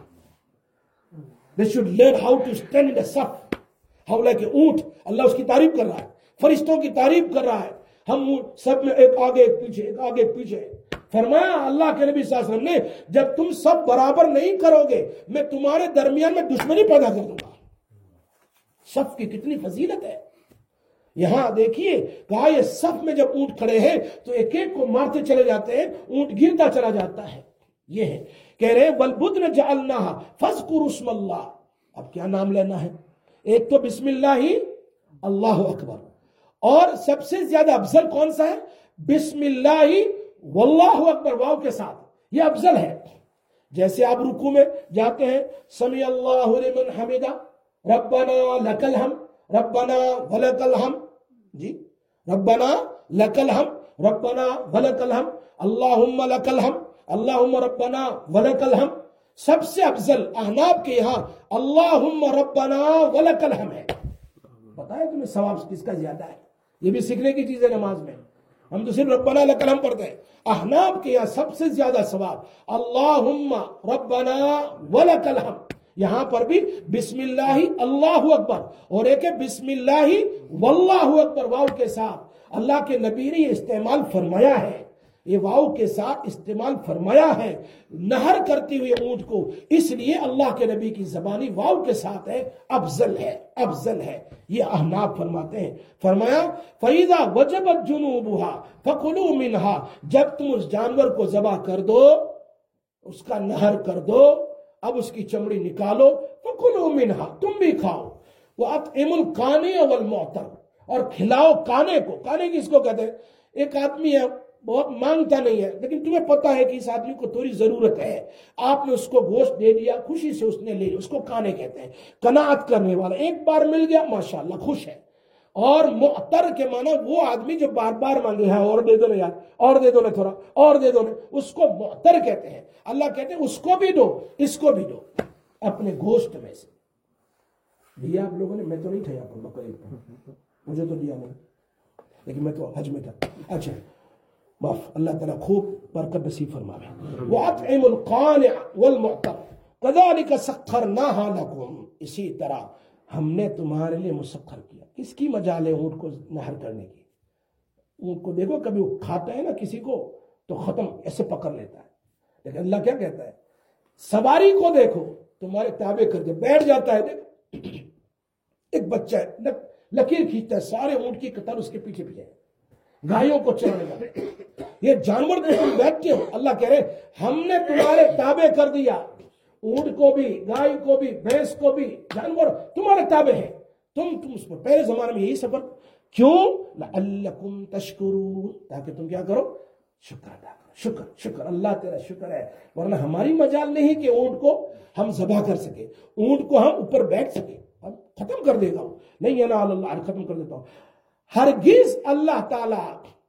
They should learn how to stand in the صف. How like a اونٹ. اللہ اس کی تعریف کر رہا ہے، فرشتوں کی تعریف کر رہا ہے. ہم سب میں ایک آگے ایک پیچھے ایک آگے ایک پیچھے. فرمایا اللہ کے نبی صلی اللہ علیہ وسلم نے جب تم سب برابر نہیں کرو گے میں تمہارے درمیان میں دشمنی پیدا کر دوں گا. صف کی کتنی فضیلت ہے. یہاں دیکھیے کہا یہ صف میں جب اونٹ کھڑے ہیں تو ایک ایک کو مارتے چلے جاتے ہیں، اونٹ گرتا چلا جاتا ہے. یہ ہے کہہ رہے والبدن جعلناها فاذکروا اسم اللہ. اب کیا نام لینا ہے؟ ایک تو بسم اللہ ہی اللہ اکبر، اور سب سے زیادہ افضل کون سا ہے؟ بسم اللہ واللہ اکبر واو کے ساتھ. یہ افضل ہے. جیسے آپ رکوع میں جاتے ہیں سمی اللہ لمن حمدہ ربنا لک الحمد ربنا ولک الحمد، جی ربنا لک الحمد ربنا ولک الحمد اللہم لک الحمد اللہم ربنا ولک الحمد. سب سے افضل احناف کے یہاں اللہم ربنا ولک الحمد ہے. بتائیں تمہیں ثواب کس کا زیادہ ہے؟ یہ بھی سیکھنے کی چیز ہے. نماز میں ہم تو صرف ربنا لک الحمد پڑھتے ہیں. احناف کے یہاں سب سے زیادہ ثواب اللہم ربنا ولک الحمد. یہاں پر بھی بسم اللہ اللہ اکبر اور ایک ہے بسم اللہ واللہ اکبر واو کے ساتھ. اللہ کے نبی نے یہ استعمال فرمایا ہے، یہ واو کے ساتھ استعمال فرمایا ہے نہر کرتی ہوئی اونٹ کو. اس لیے اللہ کے نبی کی زبانی واو کے ساتھ ہے، افضل ہے افضل ہے. یہ احناف فرماتے ہیں. فرمایا فَإِذَا وَجَبَتْ جُنُوبُهَا فَكُلُوا مِنْهَا. جب تم اس جانور کو ذبح کر دو، اس کا نہر کر دو، اب اس کی چمڑی نکالو، فَكُلُوا مِنْهَا تم بھی کھاؤ. وَأَطْعِمُوا الْقَانِعَ وَالْمُعْتَرَ اور کھلاؤ کانے کو. کانے کی اس کو کہتے ہیں ایک آدمی ہے بہت مانگتا نہیں ہے لیکن تمہیں پتا ہے کہ اس آدمی کو تھوڑی ضرورت ہے، آپ نے اس کو گوشت دے دیا، خوشی سے اس نے لے لیا، اس کو کانے کہتے ہیں. قناعت کرنے والا، ایک بار مل گیا ماشاءاللہ خوش ہے. اور معتر کے معنی وہ آدمی جو بار بار مانگے ہے اور دے دو نا یار اور دے دو نا تھوڑا اور دے دو نا، اس کو معتر کہتے ہیں. اللہ کہتے ہیں اس کو بھی دو اس کو بھی دو اپنے گوشت میں سے. دیا آپ لوگوں نے؟ میں تو نہیں تھا آپ کو بقرعید پہ، مجھے تو دیا نہیں لیکن میں تو حج میں تھا. اچھا معاف، اللہ تعالیٰ خوب برکت نصیب فرمائے. وَأَطْعِمُوا الْقَانِعَ وَالْمُعْتَرَ كَذَلِكَ سَخَّرْنَاهَا لَكُمْ. اسی طرح ہم نے تمہارے لیے مسخر کیا. کس کی مجال ہے اونٹ کو نہر کرنے کی؟ اونٹ کو دیکھو کبھی وہ کھاتا ہے نا کسی کو تو ختم ایسے پکڑ لیتا ہے. لیکن اللہ کیا کہتا ہے؟ سواری کو دیکھو تمہارے تابع کر دے، بیٹھ جاتا ہے. دیکھ ایک بچہ ہے لکیر کھینچتا ہے، سارے اونٹ کی قطار اس کے پیچھے پیچھے ہے، گایوں کو چلانے کا. یہ جانور کو تم بیٹھتے ہو، اللہ کہہ رہے ہم نے تمہارے تابع کر دیا. اونٹ کو بھی، گائے کو بھی، بھینس کو بھی، جانور تمہارے تابع ہے. تم تم اس پر پہلے زمانے میں یہی سفر کیوں؟ لعلکم تشکرون، تاکہ تم کیا کرو؟ شکر ادا کرو. شکر شکر اللہ تیرا شکر ہے. ورنہ ہماری مجال نہیں کہ اونٹ کو ہم ذبح کر سکے، اونٹ کو ہم اوپر بیٹھ سکے. اب ختم کر دے گا نہیں ینال اللہ، ختم کر دیتا ہوں. ہرگز اللہ تعالیٰ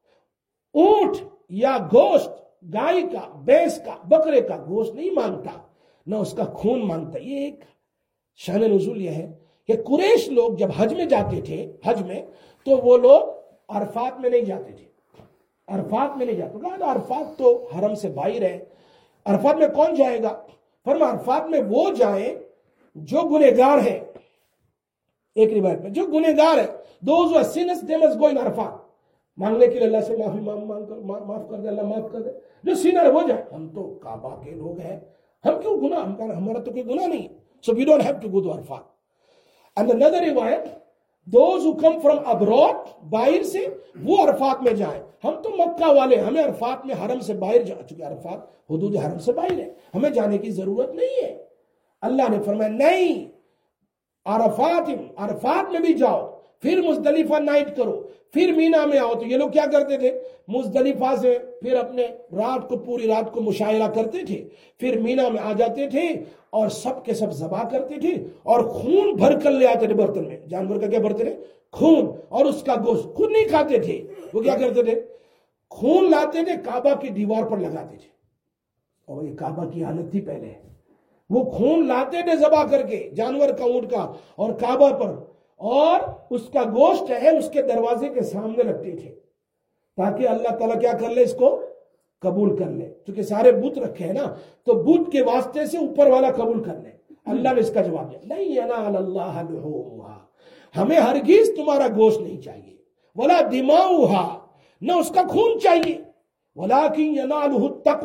اونٹ یا گوشت گائے کا، بھینس کا، بکرے کا گوشت نہیں مانگتا، نہ اس کا خون مانگتا. یہ ایک شان نزول یہ ہے کہ قریش لوگ جب حج میں جاتے تھے، حج میں تو وہ لوگ عرفات میں نہیں جاتے تھے. عرفات میں نہیں جاتے تھے. عرفات تو حرم سے باہر ہے، عرفات میں کون جائے گا؟ فرما عرفات میں وہ جائیں جو گنہگار ہیں. ایک روایت میں جو گنہگار ہے، those who are sinners they must go in Arafat. مانگنے کے لیے اللہ سے معافی مانگ کر معاف کر دے، اللہ معاف کر دے. جو سینر ہے وہ جائے. ہم تو کعبہ کے لوگ ہیں، ہم کیوں گناہ؟ ہم کہا ہمارا تو کوئی گناہ نہیں. So we don't have to go to Arafat. And another روایت those who come from abroad باہر سے وہ عرفات میں جائیں. ہم تو مکہ والے، ہمیں عرفات میں حرم سے باہر جا چکے. عرفات حدود حرم سے باہر ہے، ہمیں جانے کی ضرورت نہیں ہے. اللہ نے فرمایا نہیں، عرفات عرفات میں بھی جاؤ، پھر مزدلفہ نائٹ کرو، پھر مینا میں آؤ۔ تو یہ لوگ کیا کرتے تھے، مزدلفہ سے پھر اپنے رات کو پوری رات کو مشاعرہ کرتے تھے، پھر مینا میں آ جاتے تھے اور سب کے سب ذبح کرتے تھے اور خون بھر کر لے آتے تھے برتن میں۔ جانور کا کیا برتن ہے؟ خون، اور اس کا گوشت خود نہیں کھاتے تھے، وہ کیا کرتے تھے، خون لاتے تھے، کعبہ کی دیوار پر لگاتے تھے۔ اور یہ کعبہ کی حالت تھی پہلے، وہ خون لاتے تھے ذبح کر کے جانور کا، اونٹ کا، اور کعبہ پر، اور اس کا گوشت ہے اس کے دروازے کے سامنے رکھتے تھے تاکہ اللہ تعالیٰ کیا کر لے، اس کو قبول کر لے۔ چونکہ سارے بت رکھے ہیں نا، تو بت کے واسطے سے اوپر والا قبول کر لے۔ اللہ نے اس کا جواب دیا، نہیں ینال اللہ لحومھا، ہمیں ہرگز تمہارا گوشت نہیں چاہیے، ولا دماؤھا، نہ اس کا خون چاہیے، ولکن ینالہ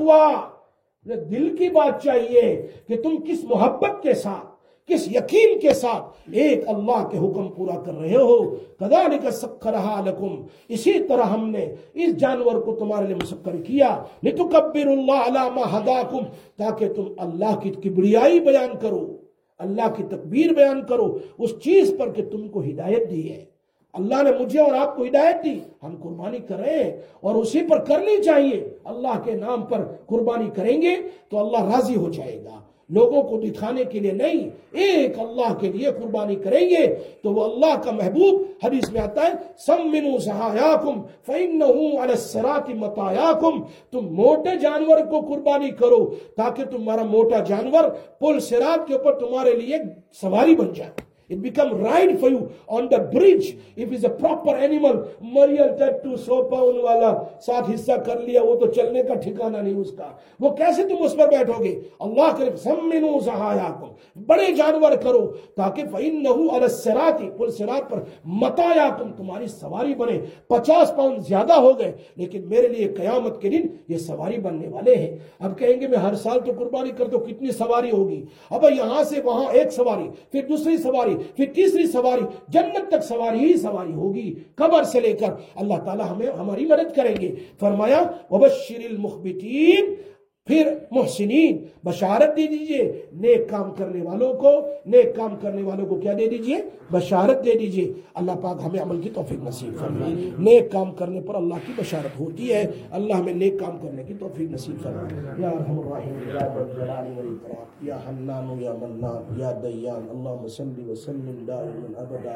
التقوی، دل کی بات چاہیے کہ تم کس محبت کے ساتھ، کس یقین کے ساتھ ایک اللہ کے حکم پورا کر رہے ہو۔ کذالک سخرھا لکم، اسی طرح ہم نے اس جانور کو تمہارے لیے مسخر کیا، لتکبروا اللہ علی ما ھداکم، تاکہ تم اللہ کی کبریائی بیان کرو، اللہ کی تکبیر بیان کرو اس چیز پر کہ تم کو ہدایت دی ہے۔ اللہ نے مجھے اور آپ کو ہدایت دی، ہم قربانی کریں اور اسی پر کرنی چاہیے۔ اللہ کے نام پر قربانی کریں گے تو اللہ راضی ہو جائے گا، لوگوں کو دکھانے کے لیے نہیں، ایک اللہ کے لیے قربانی کریں گے تو وہ اللہ کا محبوب۔ حدیث میں آتا ہے سمنوا ضحایاکم فإنہ علی الصراط مطایاکم، تم موٹے جانور کو قربانی کرو تاکہ تمہارا موٹا جانور پل صراط کے اوپر تمہارے لیے سواری بن جائے۔ It become ride for you on the bridge if it's a proper animal۔ مریل ٹٹو سو پاؤنڈ والا ساتھ حصہ کر لیا، وہ تو چلنے کا ٹھکانہ نہیں اس کا، وہ کیسے تم اس پر بیٹھو گے؟ اللہ کے سمنوا ضحایاکم، بڑے جانور کرو تاکہ فإنہ علی الصراط، پل صراط پر مطایاکم، تمہاری سواری بنے۔ پچاس پاؤنڈ زیادہ ہو گئے لیکن میرے لیے قیامت کے دن یہ سواری بننے والے ہیں۔ اب کہیں گے میں ہر سال تو قربانی کرتا ہوں، کتنی سواری ہوگی؟ اب یہاں سے وہاں ایک سواری، پھر دوسری سواری، پھر تیسری سواری، جنت تک سواری ہی سواری ہوگی، قبر سے لے کر۔ اللہ تعالی ہمیں ہماری مدد کریں گے۔ فرمایا وبشر المخبتین، پھر محسنین، بشارت دے دیجئے نیک کام کرنے والوں کو، نیک کام کرنے والوں کو کیا دے دیجئے؟ بشارت دے دیجئے۔ اللہ پاک ہمیں عمل کی توفیق نصیب فرمائے۔ نیک کام کرنے پر اللہ کی بشارت ہوتی ہے، اللہ ہمیں نیک کام کرنے کی توفیق نصیب فرمائے۔ یا ارحم الراحمین، یا ذا الجلال والاکرام، یا حنان یا منان یا دیان، اللہم صل وسلم دائما ابدا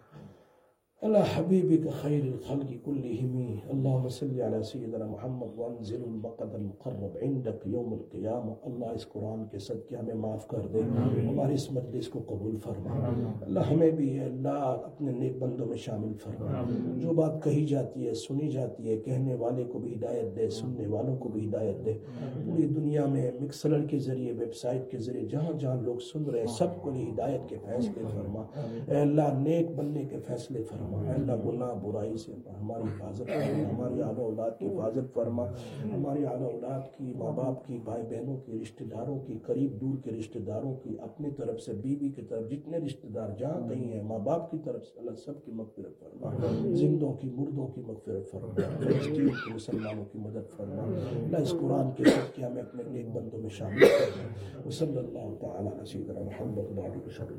اللہ حبیبک خیر الخلق کلہم، اللہم صلی علی سیدنا محمد وانزل المقعد المقرب عندک یوم القیامہ۔ اللہ اس قرآن کے صدقے ہمیں معاف کر دے، ہماری اس مجلس کو قبول فرما۔ اللہ ہمیں بھی اللہ اپنے نیک بندوں میں شامل فرما۔ جو بات کہی جاتی ہے، سنی جاتی ہے، کہنے والے کو بھی ہدایت دے، سننے والوں کو بھی ہدایت دے۔ پوری دنیا میں مکسلر کے ذریعے، ویب سائٹ کے ذریعے جہاں جہاں لوگ سن رہے ہیں سب کو ہدایت کے فیصلے فرما۔ اے اللہ نیک بننے کے فیصلے فرما۔ اے اللہ گناہ برائی سے ہماری حفاظت فرما، ہماری آل اولاد کی حفاظت فرما، ہماری آل اولاد کی، ماں باپ کی، بھائی بہنوں کی، رشتہ داروں کی، قریب دور کے رشتہ داروں کی، اپنی طرف سے بیوی کی طرف جتنے رشتہ دار جہاں کہیں ہیں، ماں باپ کی طرف سے اللہ سب کی مغفرت فرما، زندوں کی مردوں کی مغفرت فرما، فلسطین کے مسلمانوں کی مدد فرما۔ اللہ اس قرآن کے صدقے ہمیں اپنے نیک بندوں میں شامل فرما۔ وصلی اللہ تعالی علی سیدنا محمد وعلی آلہ وصحبہ۔